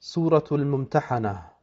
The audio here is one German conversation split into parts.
Suratul Mumtahana,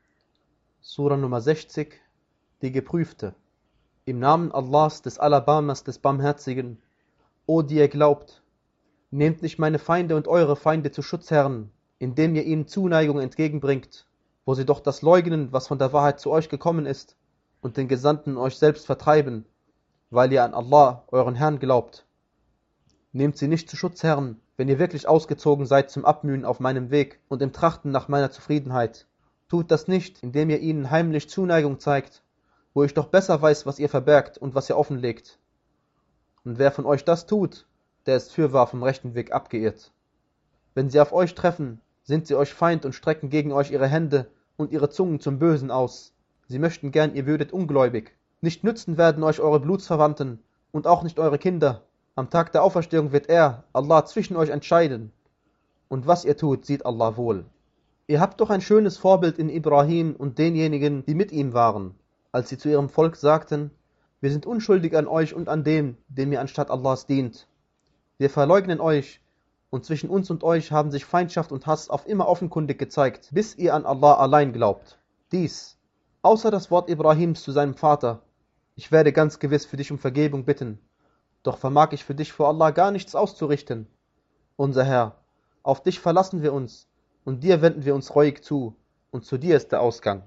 Sura Nummer 60, die Geprüfte. Im Namen Allahs, des Alabamas, des Barmherzigen. O die ihr glaubt, nehmt nicht meine Feinde und eure Feinde zu Schutzherren, indem ihr ihnen Zuneigung entgegenbringt, wo sie doch das leugnen, was von der Wahrheit zu euch gekommen ist, und den Gesandten euch selbst vertreiben, weil ihr an Allah, euren Herrn, glaubt. Nehmt sie nicht zu Schutzherren, wenn ihr wirklich ausgezogen seid zum Abmühen auf meinem Weg und im Trachten nach meiner Zufriedenheit. Tut das nicht, indem ihr ihnen heimlich Zuneigung zeigt, wo ich doch besser weiß, was ihr verbergt und was ihr offenlegt. Und wer von euch das tut, der ist fürwahr vom rechten Weg abgeirrt. Wenn sie auf euch treffen, sind sie euch Feind und strecken gegen euch ihre Hände und ihre Zungen zum Bösen aus. Sie möchten gern, ihr würdet ungläubig. Nicht nützen werden euch eure Blutsverwandten und auch nicht eure Kinder. Am Tag der Auferstehung wird er, Allah, zwischen euch entscheiden. Und was ihr tut, sieht Allah wohl. Ihr habt doch ein schönes Vorbild in Ibrahim und denjenigen, die mit ihm waren, als sie zu ihrem Volk sagten: Wir sind unschuldig an euch und an dem ihr anstatt Allahs dient. Wir verleugnen euch, und zwischen uns und euch haben sich Feindschaft und Hass auf immer offenkundig gezeigt, bis ihr an Allah allein glaubt. Dies, außer das Wort Ibrahims zu seinem Vater: Ich werde ganz gewiss für dich um Vergebung bitten. Doch vermag ich für dich vor Allah gar nichts auszurichten. Unser Herr, auf dich verlassen wir uns, und dir wenden wir uns reuig zu, und zu dir ist der Ausgang.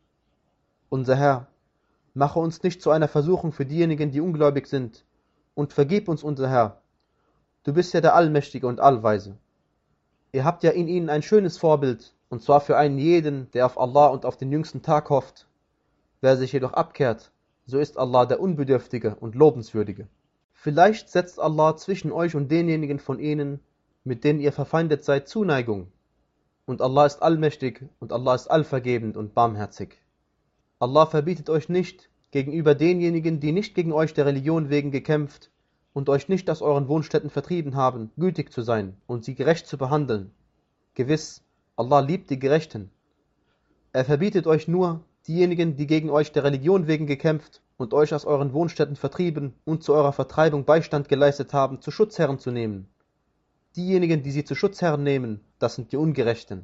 Unser Herr, mache uns nicht zu einer Versuchung für diejenigen, die ungläubig sind, und vergib uns, unser Herr. Du bist ja der Allmächtige und Allweise. Ihr habt ja in ihnen ein schönes Vorbild, und zwar für einen jeden, der auf Allah und auf den jüngsten Tag hofft. Wer sich jedoch abkehrt, so ist Allah der Unbedürftige und Lobenswürdige. Vielleicht setzt Allah zwischen euch und denjenigen von ihnen, mit denen ihr verfeindet seid, Zuneigung. Und Allah ist allmächtig und Allah ist allvergebend und barmherzig. Allah verbietet euch nicht, gegenüber denjenigen, die nicht gegen euch der Religion wegen gekämpft und euch nicht aus euren Wohnstätten vertrieben haben, gütig zu sein und sie gerecht zu behandeln. Gewiss, Allah liebt die Gerechten. Er verbietet euch nur, diejenigen, die gegen euch der Religion wegen gekämpft und euch aus euren Wohnstätten vertrieben und zu eurer Vertreibung Beistand geleistet haben, zu Schutzherren zu nehmen. Diejenigen, die sie zu Schutzherren nehmen, das sind die Ungerechten.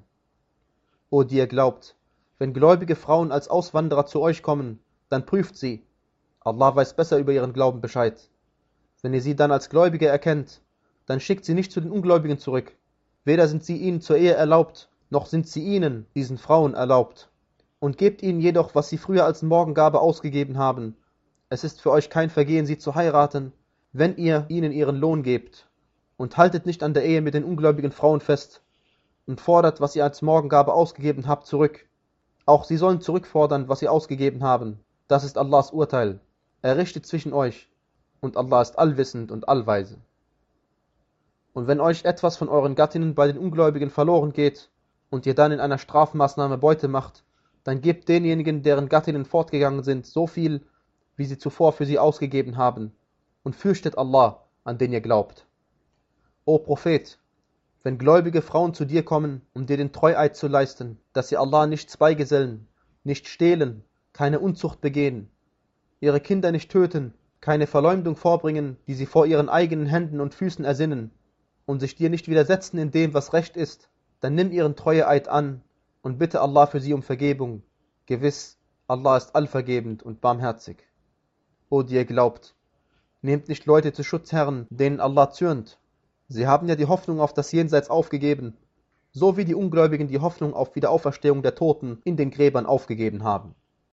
O die ihr glaubt, wenn gläubige Frauen als Auswanderer zu euch kommen, dann prüft sie. Allah weiß besser über ihren Glauben Bescheid. Wenn ihr sie dann als Gläubige erkennt, dann schickt sie nicht zu den Ungläubigen zurück. Weder sind sie ihnen zur Ehe erlaubt, noch sind sie ihnen, diesen Frauen, erlaubt. Und gebt ihnen jedoch, was sie früher als Morgengabe ausgegeben haben. Es ist für euch kein Vergehen, sie zu heiraten, wenn ihr ihnen ihren Lohn gebt. Und haltet nicht an der Ehe mit den ungläubigen Frauen fest und fordert, was ihr als Morgengabe ausgegeben habt, zurück. Auch sie sollen zurückfordern, was sie ausgegeben haben. Das ist Allahs Urteil. Er richtet zwischen euch, und Allah ist allwissend und allweise. Und wenn euch etwas von euren Gattinnen bei den Ungläubigen verloren geht und ihr dann in einer Strafmaßnahme Beute macht, dann gebt denjenigen, deren Gattinnen fortgegangen sind, so viel, wie sie zuvor für sie ausgegeben haben, und fürchtet Allah, an den ihr glaubt. O Prophet, wenn gläubige Frauen zu dir kommen, um dir den Treueid zu leisten, dass sie Allah nichts beigesellen, nicht stehlen, keine Unzucht begehen, ihre Kinder nicht töten, keine Verleumdung vorbringen, die sie vor ihren eigenen Händen und Füßen ersinnen, und sich dir nicht widersetzen in dem, was recht ist, dann nimm ihren Treueid an und bitte Allah für sie um Vergebung. Gewiss, Allah ist allvergebend und barmherzig. O die ihr glaubt, nehmt nicht Leute zu Schutzherren, denen Allah zürnt. Sie haben ja die Hoffnung auf das Jenseits aufgegeben, so wie die Ungläubigen die Hoffnung auf Wiederauferstehung der Toten in den Gräbern aufgegeben haben.